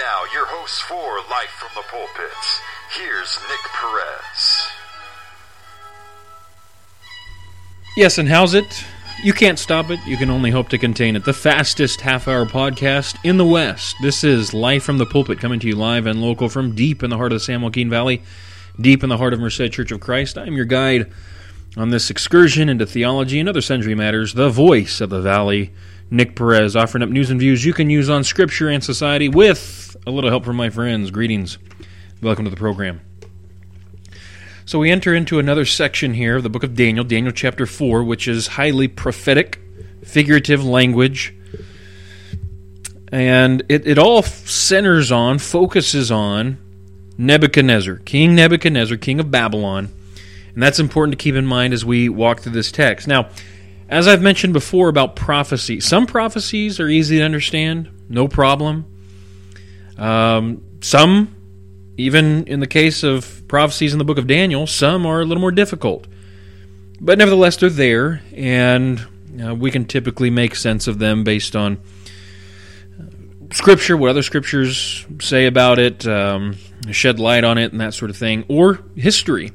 now, your host for Life from the Pulpits. Here's Nick Perez. Yes, and how's it? You can't stop it. You can only hope to contain it. The fastest half-hour podcast in the West. This is Life from the Pulpit, coming to you live and local from deep in the heart of the San Joaquin Valley, deep in the heart of Merced Church of Christ. I'm your guide on this excursion into theology and other sundry matters, the voice of the Valley, Nick Perez, offering up news and views you can use on Scripture and society with a little help from my friends. Greetings. Welcome to the program. So we enter into another section here of the book of Daniel, Daniel chapter 4, which is highly prophetic, figurative language. And it all centers on, focuses on Nebuchadnezzar, King of Babylon. And that's important to keep in mind as we walk through this text. Now, as I've mentioned before about prophecy, some prophecies are easy to understand, no problem. Some, even in the case of prophecies in the book of Daniel, some are a little more difficult. But nevertheless, they're there, and we can typically make sense of them based on Scripture, what other Scriptures say about it, shed light on it, and that sort of thing, or history.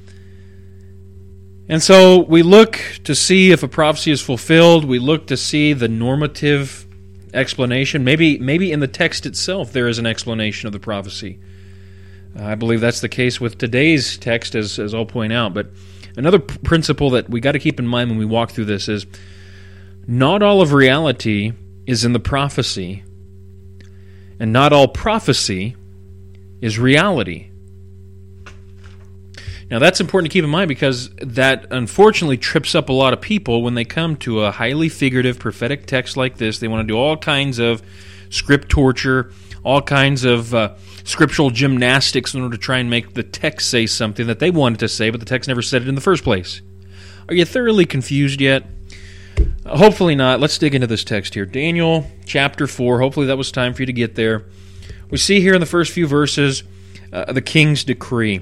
And so we look to see if a prophecy is fulfilled. We look to see the normative explanation. Maybe in the text itself there is an explanation of the prophecy. I believe that's the case with today's text, as I'll point out. But another principle that we got to keep in mind when we walk through this is not all of reality is in the prophecy, and not all prophecy is reality. Now that's important to keep in mind because that unfortunately trips up a lot of people when they come to a highly figurative prophetic text like this. They want to do all kinds of script torture, all kinds of scriptural gymnastics in order to try and make the text say something that they wanted to say, but the text never said it in the first place. Are you thoroughly confused yet? Hopefully not. Let's dig into this text here. Daniel chapter 4. Hopefully that was time for you to get there. We see here in the first few verses the king's decree.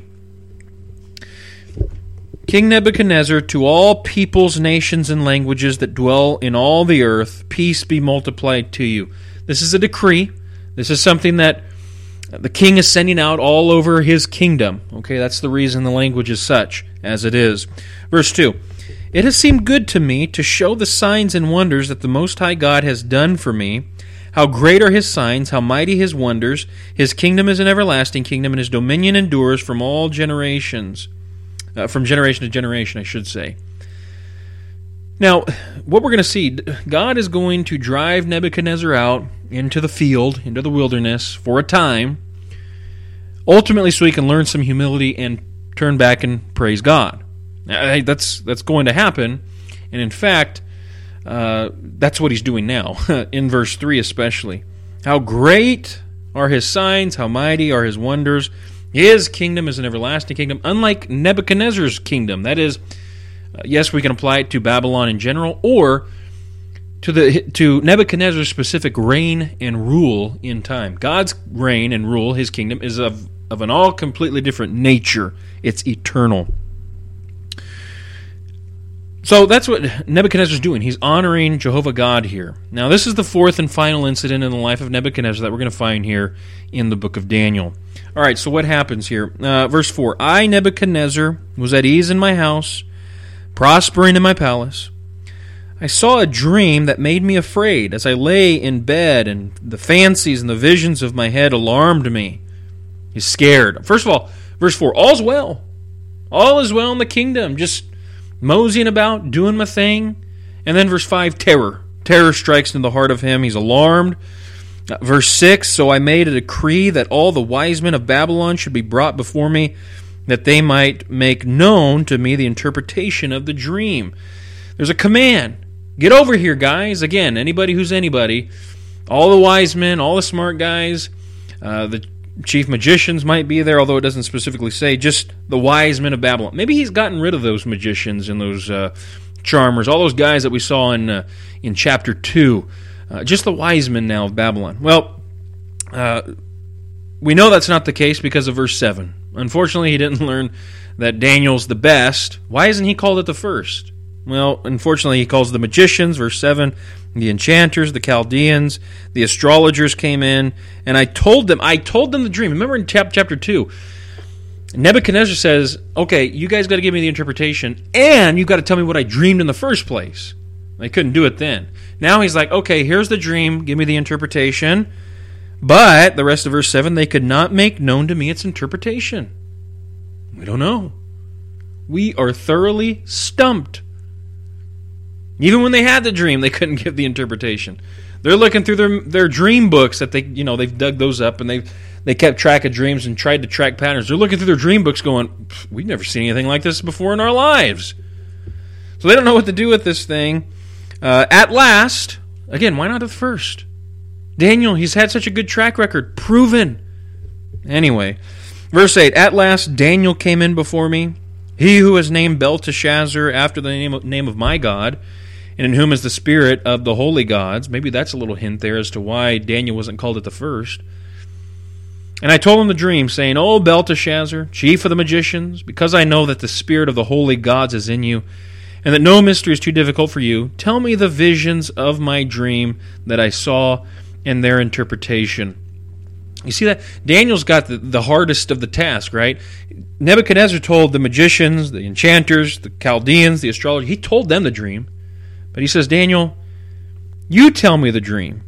King Nebuchadnezzar, to all peoples, nations, and languages that dwell in all the earth, peace be multiplied to you. This is a decree. This is something that the king is sending out all over his kingdom. Okay, that's the reason the language is such as it is. Verse 2, it has seemed good to me to show the signs and wonders that the Most High God has done for me. How great are his signs, how mighty his wonders. His kingdom is an everlasting kingdom, and his dominion endures from all generations. From generation to generation, I should say. Now, what we're going to see, God is going to drive Nebuchadnezzar out into the field, into the wilderness, for a time, ultimately so he can learn some humility and turn back and praise God. That's going to happen, and in fact, that's what he's doing now, in verse 3 especially. How great are his signs, how mighty are his wonders. His kingdom is an everlasting kingdom, unlike Nebuchadnezzar's kingdom. That is, yes, we can apply it to Babylon in general, or to Nebuchadnezzar's specific reign and rule in time. God's reign and rule, his kingdom, is of an all completely different nature. It's eternal. So that's what Nebuchadnezzar's doing. He's honoring Jehovah God here. Now, this is the fourth and final incident in the life of Nebuchadnezzar that we're going to find here in the book of Daniel. All right, so what happens here? Verse 4, I, Nebuchadnezzar, was at ease in my house, prospering in my palace. I saw a dream that made me afraid as I lay in bed, and the fancies and the visions of my head alarmed me. He's scared. First of all, verse 4, all's well. All is well in the kingdom, just moseying about, doing my thing. And then verse 5, terror. Terror strikes into the heart of him. He's alarmed. Verse 6, so I made a decree that all the wise men of Babylon should be brought before me, that they might make known to me the interpretation of the dream. There's a command. Get over here, guys. Again, anybody who's anybody. All the wise men, all the smart guys, the chief magicians might be there, although it doesn't specifically say, just the wise men of Babylon. Maybe he's gotten rid of those magicians and those charmers, all those guys that we saw in chapter 2. Just the wise men now of Babylon. Well, we know that's not the case because of verse 7. Unfortunately, he didn't learn that Daniel's the best. Why isn't he called it the first? Well, unfortunately, he calls the magicians, verse 7, the enchanters, the Chaldeans, the astrologers came in, and I told them the dream. Remember in chapter 2, Nebuchadnezzar says, okay, you guys got to give me the interpretation, and you got to tell me what I dreamed in the first place. They couldn't do it then. Now he's like, okay, here's the dream, give me the interpretation. But, the rest of verse 7, they could not make known to me its interpretation. We don't know. We are thoroughly stumped. Even when they had the dream, they couldn't give the interpretation. They're looking through their dream books that they've dug those up, and they kept track of dreams and tried to track patterns. They're looking through their dream books going, we've never seen anything like this before in our lives. So they don't know what to do with this thing. At last, again, why not at first? Daniel, he's had such a good track record. Proven. Anyway, verse 8, at last Daniel came in before me, he who is named Belteshazzar after the name of my God, and in whom is the spirit of the holy gods. Maybe that's a little hint there as to why Daniel wasn't called at the first. And I told him the dream, saying, O Belteshazzar, chief of the magicians, because I know that the spirit of the holy gods is in you, and that no mystery is too difficult for you, tell me the visions of my dream that I saw and their interpretation. You see that? Daniel's got the hardest of the task, right? Nebuchadnezzar told the magicians, the enchanters, the Chaldeans, the astrologers, he told them the dream. But he says, Daniel, you tell me the dream.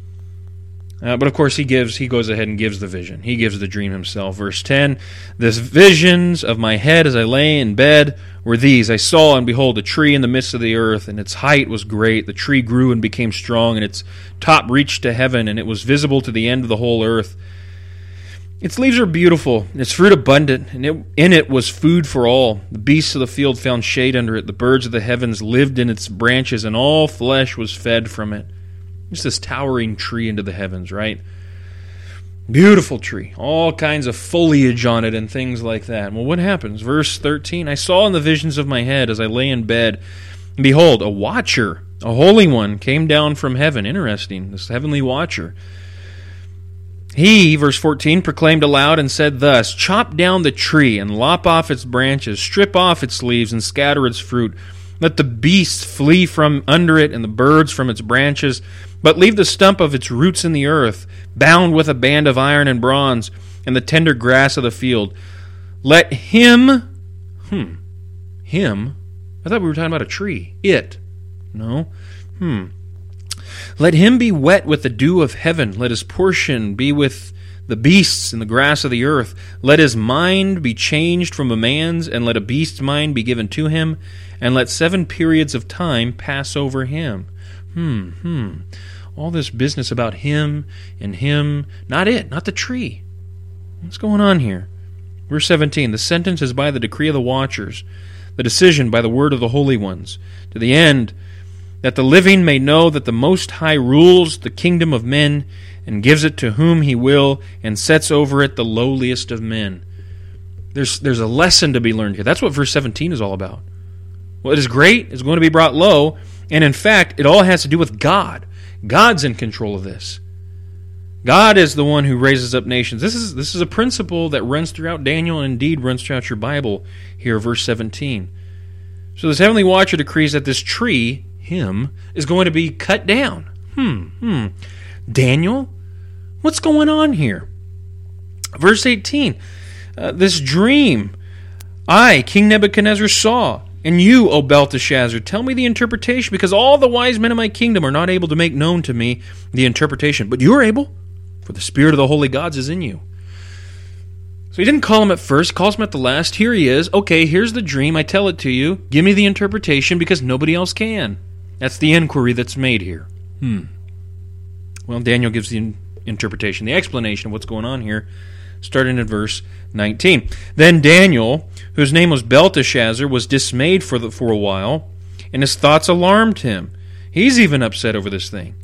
But of course he goes ahead and gives the vision. He gives the dream himself. Verse 10, the visions of my head as I lay in bed were these. I saw, and behold, a tree in the midst of the earth, and its height was great. The tree grew and became strong, and its top reached to heaven, and it was visible to the end of the whole earth. Its leaves are beautiful, its fruit abundant, and in it was food for all. The beasts of the field found shade under it. The birds of the heavens lived in its branches, and all flesh was fed from it. Just this towering tree into the heavens, right? Beautiful tree. All kinds of foliage on it and things like that. Well, what happens? Verse 13, I saw in the visions of my head as I lay in bed, and behold, a watcher, a holy one, came down from heaven. Interesting, this heavenly watcher. He, verse 14, proclaimed aloud and said thus, chop down the tree and lop off its branches, strip off its leaves and scatter its fruit. Let the beasts flee from under it and the birds from its branches, but leave the stump of its roots in the earth, bound with a band of iron and bronze, and the tender grass of the field. Let him, I thought we were talking about a tree. Let him be wet with the dew of heaven. Let his portion be with the beasts and the grass of the earth. Let his mind be changed from a man's, and let a beast's mind be given to him, and let 7 periods of time pass over him. All this business about him and him, not the tree. What's going on here? Verse 17, the sentence is by the decree of the watchers, the decision by the word of the holy ones, to the end that the living may know that the Most High rules the kingdom of men, and gives it to whom he will, and sets over it the lowliest of men. There's a lesson to be learned here. That's what verse 17 is all about. What is great is going to be brought low, and in fact, it all has to do with God. God's in control of this. God is the one who raises up nations. This is a principle that runs throughout Daniel, and indeed runs throughout your Bible here, verse 17. So this heavenly watcher decrees that this tree, him, is going to be cut down. Daniel, what's going on here? Verse 18, this dream I, King Nebuchadnezzar, saw, and you, O Belteshazzar, tell me the interpretation, because all the wise men of my kingdom are not able to make known to me the interpretation. But you are able, for the spirit of the holy gods is in you. So he didn't call him at first, calls him at the last. Here he is. Okay, here's the dream. I tell it to you. Give me the interpretation, because nobody else can. That's the inquiry that's made here. Well, Daniel gives the interpretation, the explanation of what's going on here, starting in verse 19. Then Daniel, whose name was Belteshazzar, was dismayed for a while, and his thoughts alarmed him. He's even upset over this thing.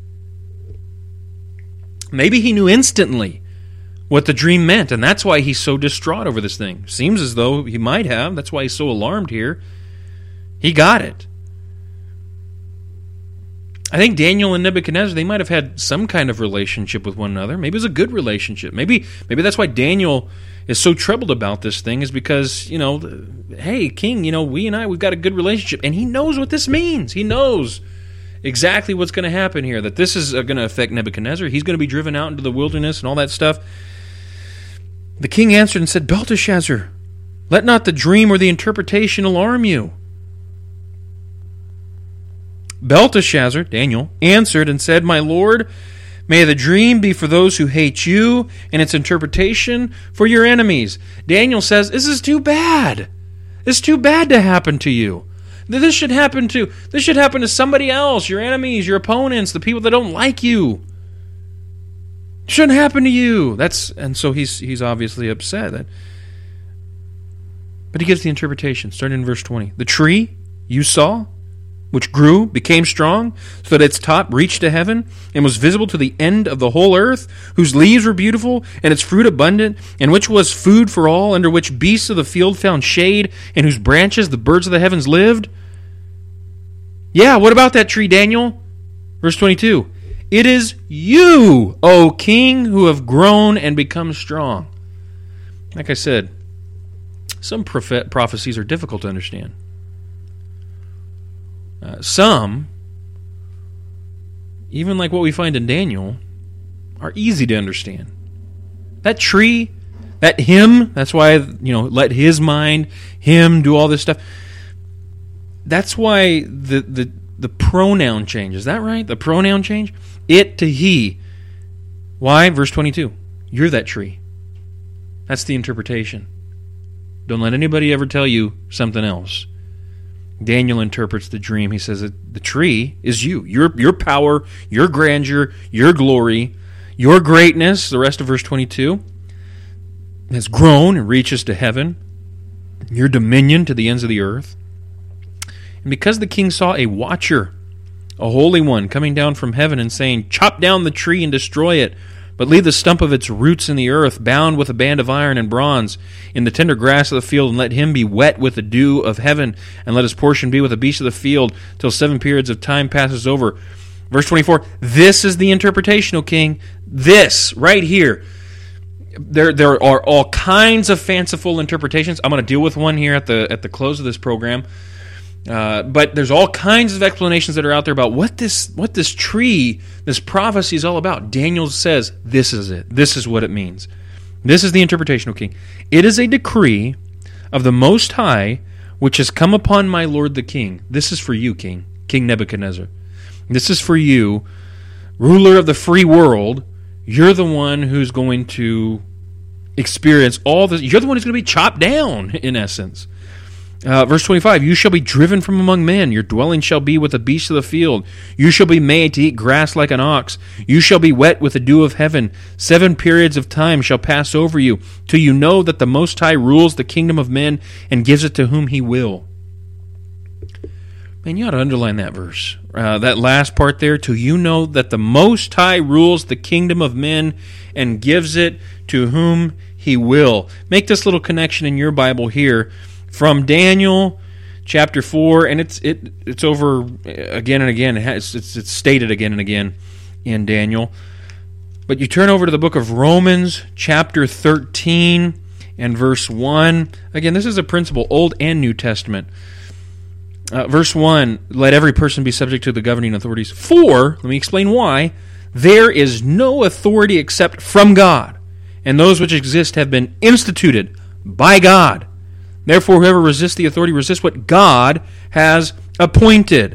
Maybe he knew instantly what the dream meant, and that's why he's so distraught over this thing. Seems as though he might have. That's why he's so alarmed here. He got it. I think Daniel and Nebuchadnezzar, they might have had some kind of relationship with one another. Maybe it was a good relationship. Maybe that's why Daniel is so troubled about this thing, is because, hey, king, we've got a good relationship. And he knows what this means. He knows exactly what's going to happen here, that this is going to affect Nebuchadnezzar. He's going to be driven out into the wilderness and all that stuff. The king answered and said, Belteshazzar, let not the dream or the interpretation alarm you. Belteshazzar, Daniel, answered and said, My lord, may the dream be for those who hate you, and its interpretation for your enemies. Daniel says, this is too bad. It's too bad to happen to you. This should happen to somebody else, your enemies, your opponents, the people that don't like you. It shouldn't happen to you. And so he's obviously upset. But he gives the interpretation, starting in verse 20. The tree you saw, which grew, became strong, so that its top reached to heaven, and was visible to the end of the whole earth, whose leaves were beautiful, and its fruit abundant, and which was food for all, under which beasts of the field found shade, and whose branches the birds of the heavens lived. Yeah, what about that tree, Daniel? Verse 22. It is you, O king, who have grown and become strong. Like I said, some prophecies are difficult to understand. Some, even like what we find in Daniel, are easy to understand. That tree, that him, that's why, let his mind, him, do all this stuff. That's why the pronoun change. Is that right? The pronoun change? It to he. Why? Verse 22. You're that tree. That's the interpretation. Don't let anybody ever tell you something else. Daniel interprets the dream. He says that the tree is you. Your power, your grandeur, your glory, your greatness, the rest of verse 22, has grown and reaches to heaven, your dominion to the ends of the earth. And because the king saw a watcher, a holy one, coming down from heaven and saying, Chop down the tree and destroy it, but leave the stump of its roots in the earth, bound with a band of iron and bronze, in the tender grass of the field, and let him be wet with the dew of heaven, and let his portion be with the beasts of the field, till 7 periods of time passes over. Verse 24, this is the interpretation, O king. This, right here. There are all kinds of fanciful interpretations. I'm going to deal with one here at the close of this program. But there's all kinds of explanations that are out there about what this tree, this prophecy is all about. Daniel says, this is it. This is what it means. This is the interpretation, O king. It is a decree of the Most High, which has come upon my lord the king. This is for you, King Nebuchadnezzar. This is for you, ruler of the free world. You're the one who's going to experience all this. You're the one who's going to be chopped down, in essence. Verse 25, you shall be driven from among men. Your dwelling shall be with the beasts of the field. You shall be made to eat grass like an ox. You shall be wet with the dew of heaven. 7 periods of time shall pass over you, till you know that the Most High rules the kingdom of men and gives it to whom he will. Man, you ought to underline that verse. That last part there, till you know that the Most High rules the kingdom of men and gives it to whom he will. Make this little connection in your Bible here. From Daniel chapter 4, and it's over again and again. It's stated again and again in Daniel. But you turn over to the book of Romans chapter 13 and verse 1. Again, this is a principle, Old and New Testament. Verse 1, let every person be subject to the governing authorities. For, let me explain why, there is no authority except from God, and those which exist have been instituted by God. Therefore, whoever resists the authority resists what God has appointed.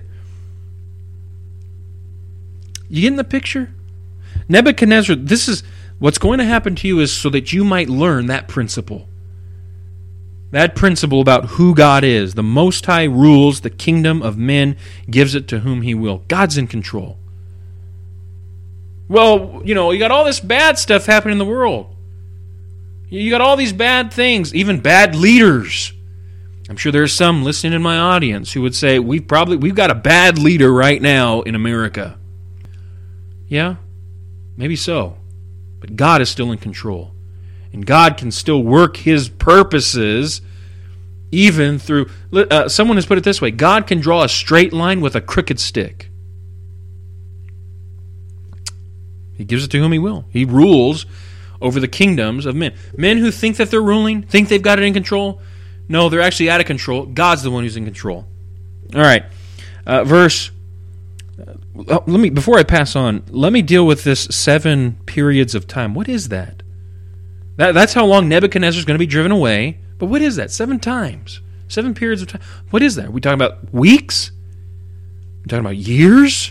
You getting the picture? Nebuchadnezzar, this is what's going to happen to you is so that you might learn that principle. That principle about who God is. The Most High rules the kingdom of men, gives it to whom he will. God's in control. Well, you got all this bad stuff happening in the world. You got all these bad things, even bad leaders. I'm sure there's some listening in my audience who would say, we've got a bad leader right now in America. Yeah, maybe so. But God is still in control. And God can still work his purposes even through... someone has put it this way, God can draw a straight line with a crooked stick. He gives it to whom he will. He rules over the kingdoms of men. Men who think that they're ruling, think they've got it in control. No, they're actually out of control. God's the one who's in control. All right, before I pass on, let me deal with this 7 periods of time. What is that? That's how long Nebuchadnezzar is going to be driven away. But what is that? 7 times. 7 periods of time. What is that? Are we talking about weeks? Are we talking about years?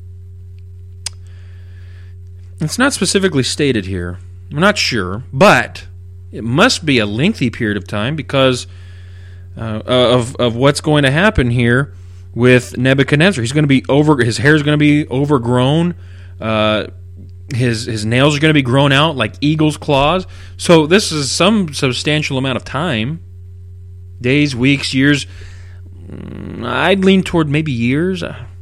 It's not specifically stated here. I'm not sure, but it must be a lengthy period of time because of what's going to happen here with Nebuchadnezzar. He's going to be his hair is going to be overgrown. His nails are going to be grown out like eagle's claws. So this is some substantial amount of time. Days, weeks, years. I'd lean toward maybe years.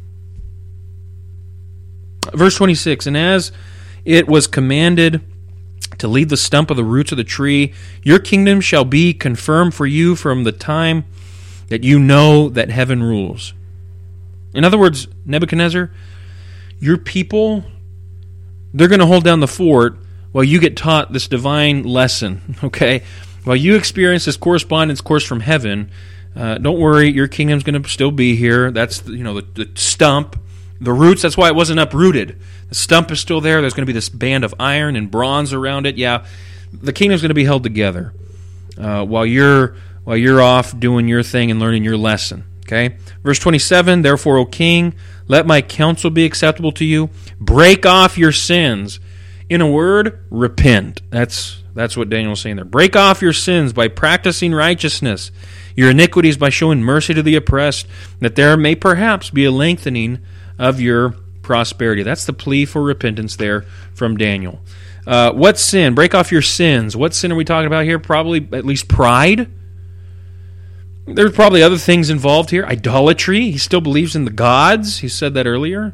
Verse 26, and as it was commanded to leave the stump of the roots of the tree, your kingdom shall be confirmed for you from the time that you know that heaven rules. In other words, Nebuchadnezzar, your people, they're going to hold down the fort while you get taught this divine lesson, okay? While you experience this correspondence course from heaven, don't worry, your kingdom's going to still be here. That's the stump, the roots. That's why it wasn't uprooted. The stump is still there. There's going to be this band of iron and bronze around it. Yeah, the kingdom's going to be held together while you're off doing your thing and learning your lesson. Okay, verse 27. Therefore, O king, let my counsel be acceptable to you. Break off your sins. In a word, repent. That's what Daniel's saying there. Break off your sins by practicing righteousness, your iniquities by showing mercy to the oppressed, that there may perhaps be a lengthening of your prosperity. That's the plea for repentance there from Daniel. What sin? Break off your sins. What sin are we talking about here? Probably at least pride. There's probably other things involved here. Idolatry. He still believes in the gods. He said that earlier.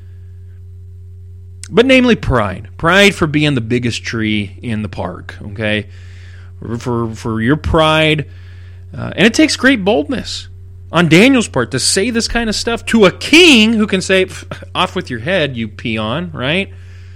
But namely pride. Pride for being the biggest tree in the park. Okay? For your pride. And it takes great boldness on Daniel's part to say this kind of stuff to a king who can say, off with your head, you peon, right?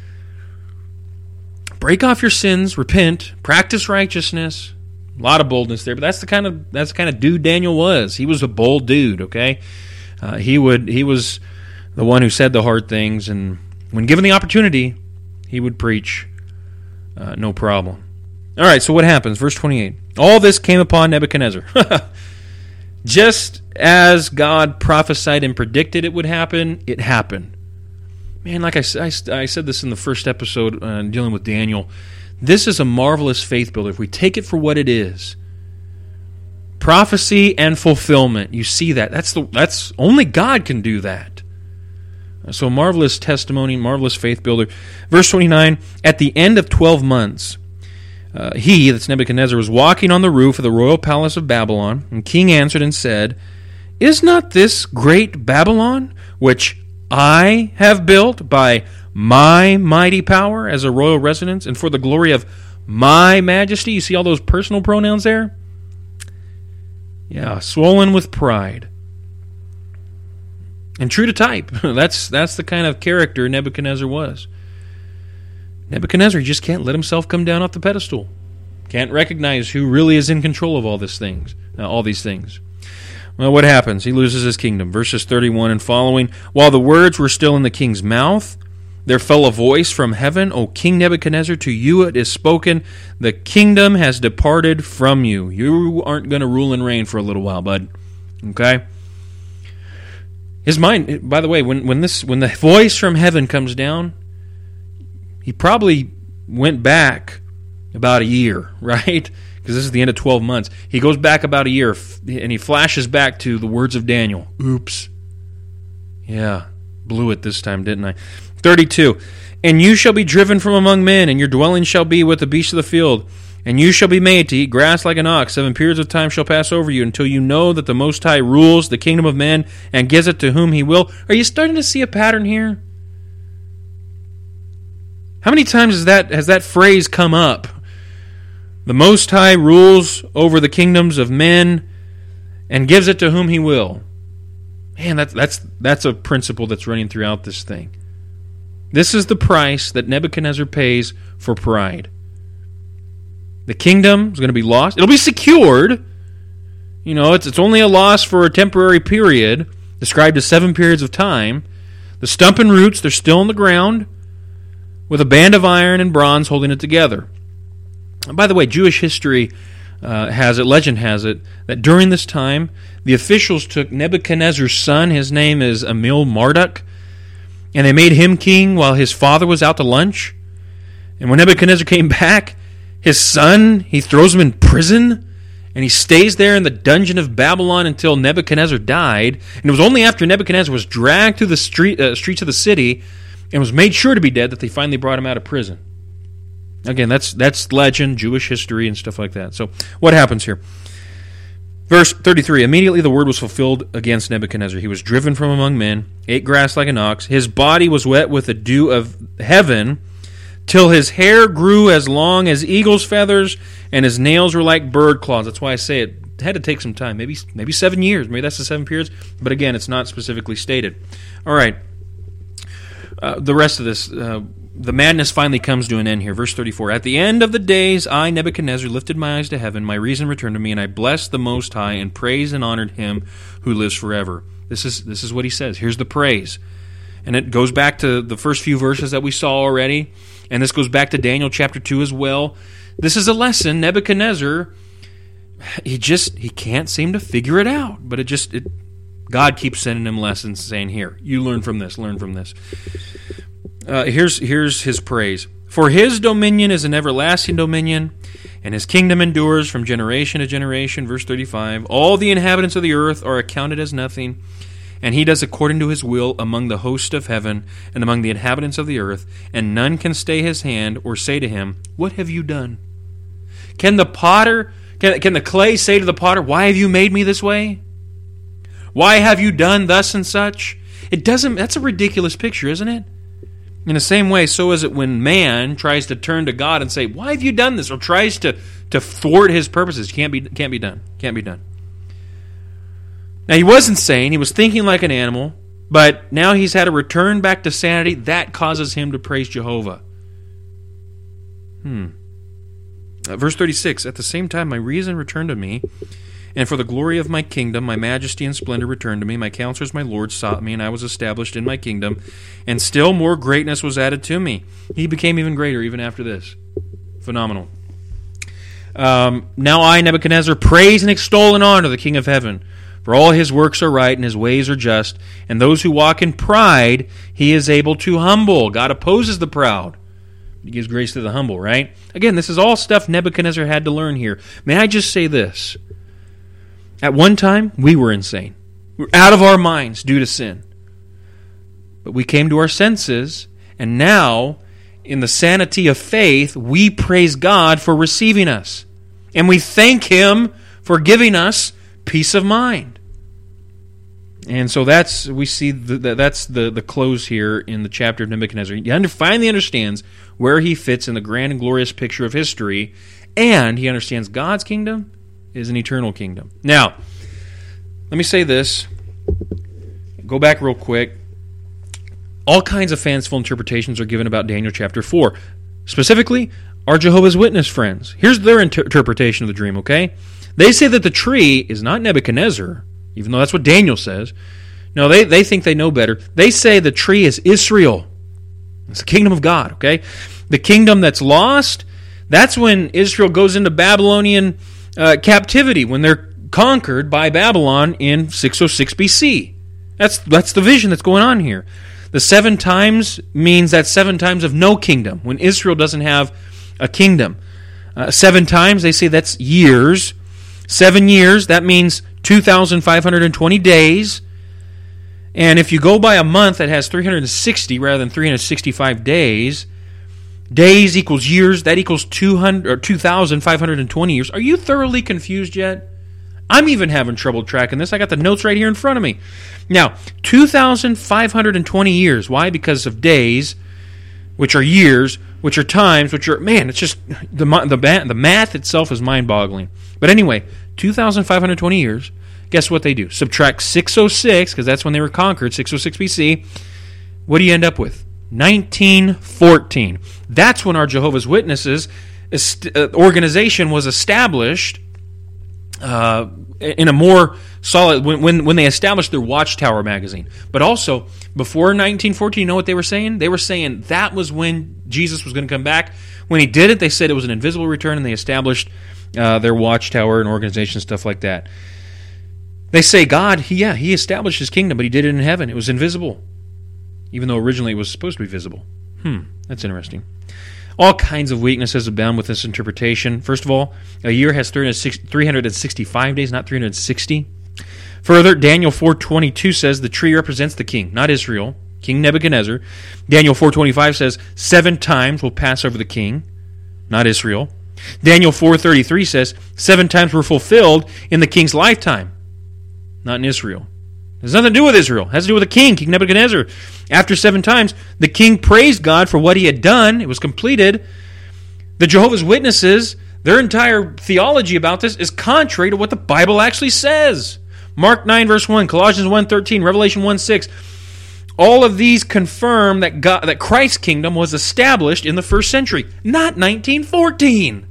Break off your sins, repent, practice righteousness. A lot of boldness there, but that's the kind of dude Daniel was. He was a bold dude, okay? He was the one who said the hard things, and when given the opportunity, he would preach, no problem. All right, so what happens? Verse 28. All this came upon Nebuchadnezzar. Just as God prophesied and predicted it would happen, it happened. Man, like I said this in the first episode dealing with Daniel, this is a marvelous faith builder. If we take it for what it is, prophecy and fulfillment, you see that. That's only God can do that. So marvelous testimony, marvelous faith builder. Verse 29, at the end of 12 months, he, that's Nebuchadnezzar, was walking on the roof of the royal palace of Babylon, and the king answered and said, is not this great Babylon, which I have built by my mighty power as a royal residence, and for the glory of my majesty? You see all those personal pronouns there? Yeah, swollen with pride. And true to type. That's the kind of character Nebuchadnezzar was. Nebuchadnezzar, he just can't let himself come down off the pedestal. Can't recognize who really is in control of all these things. Well, what happens? He loses his kingdom. Verses 31 and following. While the words were still in the king's mouth, there fell a voice from heaven, O King Nebuchadnezzar, to you it is spoken, the kingdom has departed from you. You aren't going to rule and reign for a little while, bud. Okay? His mind, by the way, when the voice from heaven comes down, he probably went back about a year, right? Because this is the end of 12 months. He goes back about a year, and he flashes back to the words of Daniel. Oops. Yeah, blew it this time, didn't I? 32, and you shall be driven from among men, and your dwelling shall be with the beasts of the field, and you shall be made to eat grass like an ox. 7 periods of time shall pass over you, until you know that the Most High rules the kingdom of men, and gives it to whom he will. Are you starting to see a pattern here? How many times has that phrase come up? The Most High rules over the kingdoms of men and gives it to whom he will. Man, that's a principle that's running throughout this thing. This is the price that Nebuchadnezzar pays for pride. The kingdom is going to be lost. It'll be secured. You know, it's only a loss for a temporary period, described as 7 periods of time. The stump and roots, they're still in the ground, with a band of iron and bronze holding it together. And by the way, Jewish history legend has it, that during this time, the officials took Nebuchadnezzar's son, his name is Emil Marduk, and they made him king while his father was out to lunch. And when Nebuchadnezzar came back, his son, he throws him in prison, and he stays there in the dungeon of Babylon until Nebuchadnezzar died. And it was only after Nebuchadnezzar was dragged through the streets of the city and was made sure to be dead that they finally brought him out of prison. Again, that's legend, Jewish history, and stuff like that. So what happens here? Verse 33, immediately the word was fulfilled against Nebuchadnezzar. He was driven from among men, ate grass like an ox. His body was wet with the dew of heaven, till his hair grew as long as eagle's feathers, and his nails were like bird claws. That's why I say it had to take some time, maybe 7 years. Maybe that's the 7 periods, but again, it's not specifically stated. All right, the rest of this, the madness finally comes to an end here. Verse 34, at the end of the days, I, Nebuchadnezzar, lifted my eyes to heaven. My reason returned to me, and I blessed the Most High and praised and honored him who lives forever. This is what he says. Here's the praise. And it goes back to the first few verses that we saw already. And this goes back to Daniel chapter 2 as well. This is a lesson. Nebuchadnezzar, he can't seem to figure it out. But God keeps sending him lessons saying, here, you learn from this, learn from this. Here's his praise. For his dominion is an everlasting dominion, and his kingdom endures from generation to generation. Verse 35, all the inhabitants of the earth are accounted as nothing, and he does according to his will among the host of heaven and among the inhabitants of the earth, and none can stay his hand or say to him, what have you done? Can the clay say to the potter, why have you made me this way? Why have you done thus and such? That's a ridiculous picture, isn't it? In the same way, so is it when man tries to turn to God and say, why have you done this? Or tries to thwart his purposes. Can't be done. Can't be done. Now, he was insane. He was thinking like an animal. But now he's had a return back to sanity. That causes him to praise Jehovah. Verse 36, at the same time my reason returned to me, and for the glory of my kingdom, my majesty and splendor returned to me. My counselors, my lord, sought me, and I was established in my kingdom. And still more greatness was added to me. He became even greater even after this. Phenomenal. Now I, Nebuchadnezzar, praise and extol and honor the King of heaven. For all his works are right, and his ways are just. And those who walk in pride, he is able to humble. God opposes the proud. He gives grace to the humble, right? Again, this is all stuff Nebuchadnezzar had to learn here. May I just say this? At one time, we were insane. We were out of our minds due to sin. But we came to our senses, and now, in the sanity of faith, we praise God for receiving us. And we thank Him for giving us peace of mind. And so that's the close here in the chapter of Nebuchadnezzar. He finally understands where he fits in the grand and glorious picture of history, and he understands God's kingdom is an eternal kingdom. Now, let me say this. Go back real quick. All kinds of fanciful interpretations are given about Daniel chapter 4. Specifically, our Jehovah's Witness friends. Here's their interpretation of the dream, okay? They say that the tree is not Nebuchadnezzar, even though that's what Daniel says. No, they think they know better. They say the tree is Israel. It's the kingdom of God, okay? The kingdom that's lost, that's when Israel goes into Babylonian captivity, when they're conquered by Babylon in 606 BC. That's the vision that's going on here. The 7 times means that 7 times of no kingdom, when Israel doesn't have a kingdom. 7 times, they say that's years. 7 years, that means 2,520 days. And if you go by a month that has 360 rather than 365 days, days equals years, that equals 2,520 years. Are you thoroughly confused yet? I'm even having trouble tracking this. I got the notes right here in front of me. Now, 2,520 years. Why? Because of days, which are years, which are times, which are, it's just, the math itself is mind-boggling. But anyway, 2,520 years. Guess what they do? Subtract 606, because that's when they were conquered, 606 BC. What do you end up with? 1914. That's when our Jehovah's Witnesses organization was established in a more solid, when they established their Watchtower magazine. But also, before 1914, you know what they were saying? They were saying that was when Jesus was going to come back. When he did it, they said it was an invisible return, and they established their Watchtower and organization, stuff like that. They say God, he established his kingdom, but he did it in heaven. It was invisible, even though originally it was supposed to be visible. That's interesting. All kinds of weaknesses abound with this interpretation. First of all, a year has 365 days, not 360. Further, Daniel 4:22 says the tree represents the king, not Israel, King Nebuchadnezzar. Daniel 4:25 says 7 times will pass over the king, not Israel. Daniel 4:33 says 7 times were fulfilled in the king's lifetime, not in Israel. It has nothing to do with Israel. It has to do with the king, King Nebuchadnezzar. After 7 times, the king praised God for what he had done. It was completed. The Jehovah's Witnesses, their entire theology about this is contrary to what the Bible actually says. Mark 9, verse 1, Colossians 1:13, Revelation 1:6. All of these confirm that Christ's kingdom was established in the first century, not 1914.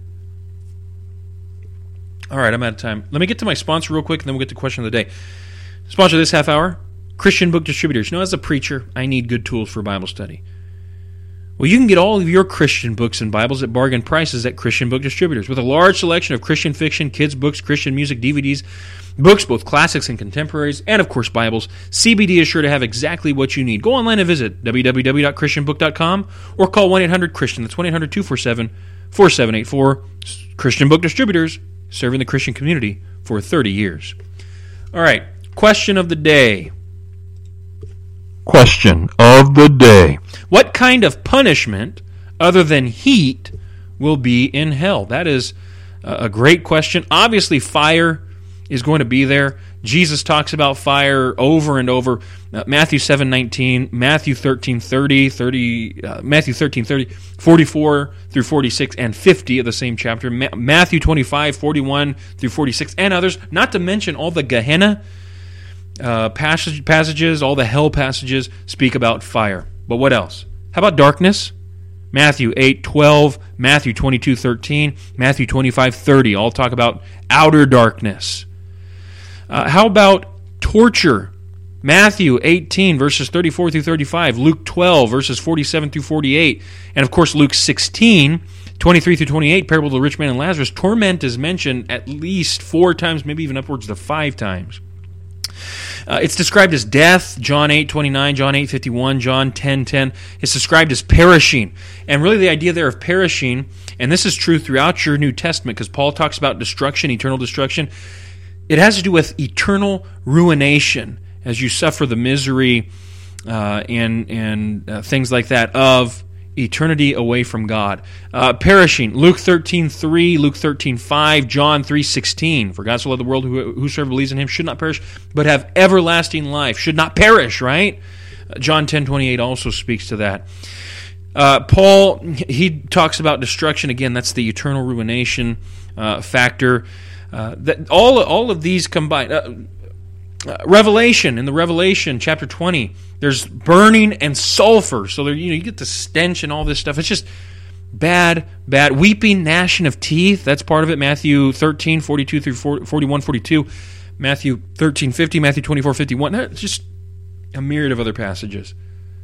All right, I'm out of time. Let me get to my sponsor real quick, and then we'll get to question of the day. Sponsor this half hour, Christian Book Distributors. You know, as a preacher, I need good tools for Bible study. Well, you can get all of your Christian books and Bibles at bargain prices at Christian Book Distributors. With a large selection of Christian fiction, kids' books, Christian music, DVDs, books, both classics and contemporaries, and of course Bibles, CBD is sure to have exactly what you need. Go online and visit www.christianbook.com or call 1-800-CHRISTIAN. That's 1-800-247-4784. Christian Book Distributors, serving the Christian community for 30 years. All right, question of the day. Question of the day. What kind of punishment, other than heat, will be in hell? That is a great question. Obviously, fire is going to be there. Jesus talks about fire over and over. Matthew 7:19, Matthew 13:30, Matthew 13:30, 44 through 46, and 50 of the same chapter. Matthew 25:41 through 46, and others. Not to mention all the Gehenna passages, all the hell passages speak about fire. But what else? How about darkness? Matthew 8:12, Matthew 22:13, Matthew 25:30, all talk about outer darkness. How about torture? Matthew 18, verses 34 through 35, Luke 12, verses 47 through 48, and of course Luke 16, 23 through 28, parable of the rich man and Lazarus. Torment is mentioned at least 4 times, maybe even upwards to 5 times. It's described as death, John 8:29, John 8:51, John 10:10. It's described as perishing. And really the idea there of perishing, and this is true throughout your New Testament because Paul talks about destruction, eternal destruction. It has to do with eternal ruination as you suffer the misery and things like that of eternity away from God. Perishing, Luke 13:3, Luke 13:5, John 3:16. For God so loved the world, whosoever believes in him should not perish, but have everlasting life. Should not perish, right? John 10:28 also speaks to that. Paul, he talks about destruction. Again, that's the eternal ruination factor. That all of these combined. Revelation, in the Revelation chapter 20, there's burning and sulfur. So there, you get the stench and all this stuff. It's just bad. Weeping, gnashing of teeth, that's part of it. Matthew 13, 42 through 41, 42. Matthew 13, 50, Matthew 24, 51. It's just a myriad of other passages.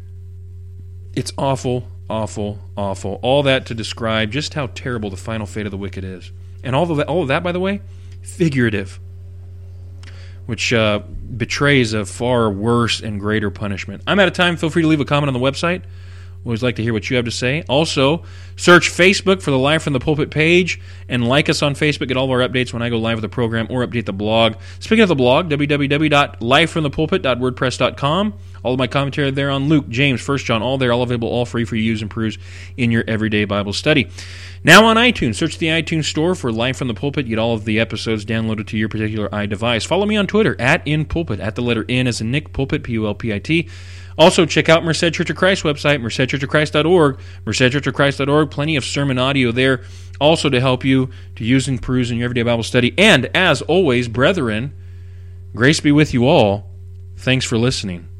It's awful, awful, awful. All that to describe just how terrible the final fate of the wicked is. And all of that, by the way, figurative, which betrays a far worse and greater punishment. I'm out of time. Feel free to leave a comment on the website. Always like to hear what you have to say. Also, search Facebook for the Live from the Pulpit page and like us on Facebook. Get all of our updates when I go live with the program or update the blog. Speaking of the blog, www.livefromthepulpit.wordpress.com. All of my commentary there on Luke, James, 1 John, all there, all available, all free for you to use and peruse in your everyday Bible study. Now on iTunes, search the iTunes store for Live from the Pulpit. Get all of the episodes downloaded to your particular iDevice. Follow me on Twitter, @InPulpit, at the letter N as in Nick, Pulpit, Pulpit. Also, check out Merced Church of Christ website, mercedchurchofchrist.org, mercedchurchofchrist.org. Plenty of sermon audio there, also to help you to use and peruse in your everyday Bible study. And, as always, brethren, grace be with you all. Thanks for listening.